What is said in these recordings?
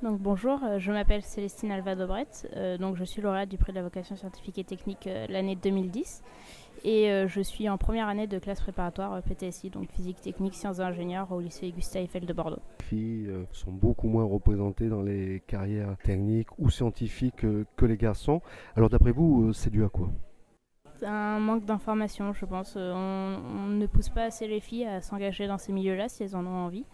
Donc bonjour, je m'appelle Célestine Alva-Dobret, donc je suis lauréate du prix de la vocation scientifique et technique l'année 2010 et je suis en première année de classe préparatoire PTSI, donc physique technique sciences et ingénieurs au lycée Gustave Eiffel de Bordeaux. Les filles sont beaucoup moins représentées dans les carrières techniques ou scientifiques que les garçons. Alors d'après vous, c'est dû à quoi? C'est un manque d'information, je pense. On ne pousse pas assez les filles à s'engager dans ces milieux-là si elles en ont envie.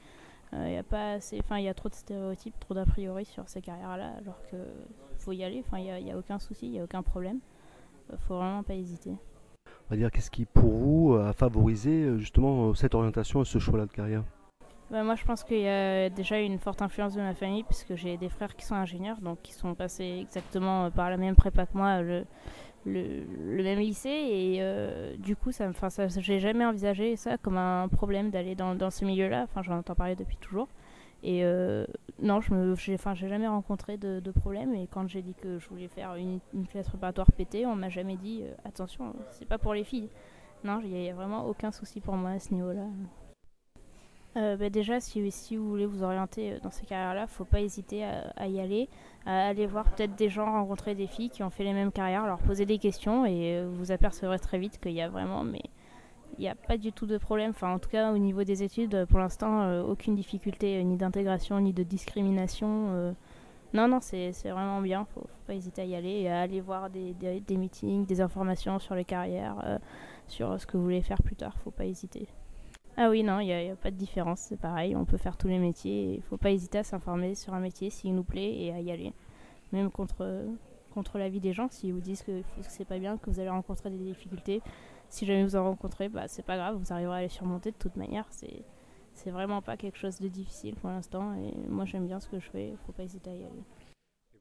Il y a trop de stéréotypes, trop d'a priori sur ces carrières-là, alors que faut y aller. Enfin, il y a aucun souci, il y a aucun problème. Faut vraiment pas hésiter. On va dire qu'est-ce qui pour vous a favorisé justement cette orientation et ce choix-là de carrière? Bah, moi, je pense qu'il y a déjà une forte influence de ma famille, puisque j'ai des frères qui sont ingénieurs, donc qui sont passés exactement par la même prépa que moi, le même lycée, et du coup, j'ai jamais envisagé ça comme un problème d'aller dans ce milieu-là. Enfin, j'en entends parler depuis toujours. Et non, j'ai jamais rencontré de problème. Et quand j'ai dit que je voulais faire une classe préparatoire PT, on m'a jamais dit attention, c'est pas pour les filles. Non, il y a vraiment aucun souci pour moi à ce niveau-là. Déjà, si vous voulez vous orienter dans ces carrières-là, faut pas hésiter à y aller, à aller voir peut-être des gens, rencontrer des filles qui ont fait les mêmes carrières, leur poser des questions et vous apercevrez très vite qu'il y a vraiment, mais il n'y a pas du tout de problème. Enfin, en tout cas, au niveau des études, pour l'instant, aucune difficulté ni d'intégration ni de discrimination. Non, non, c'est vraiment bien. Faut pas hésiter à y aller et à aller voir des meetings, des informations sur les carrières, sur ce que vous voulez faire plus tard. Faut pas hésiter. Ah oui, non, y a pas de différence, c'est pareil, on peut faire tous les métiers. Il faut pas hésiter à s'informer sur un métier s'il nous plaît et à y aller. Même contre l'avis des gens, s'ils vous disent que c'est pas bien, que vous allez rencontrer des difficultés, si jamais vous en rencontrez, bah c'est pas grave, vous arriverez à les surmonter de toute manière. C'est vraiment pas quelque chose de difficile pour l'instant et moi j'aime bien ce que je fais, il faut pas hésiter à y aller.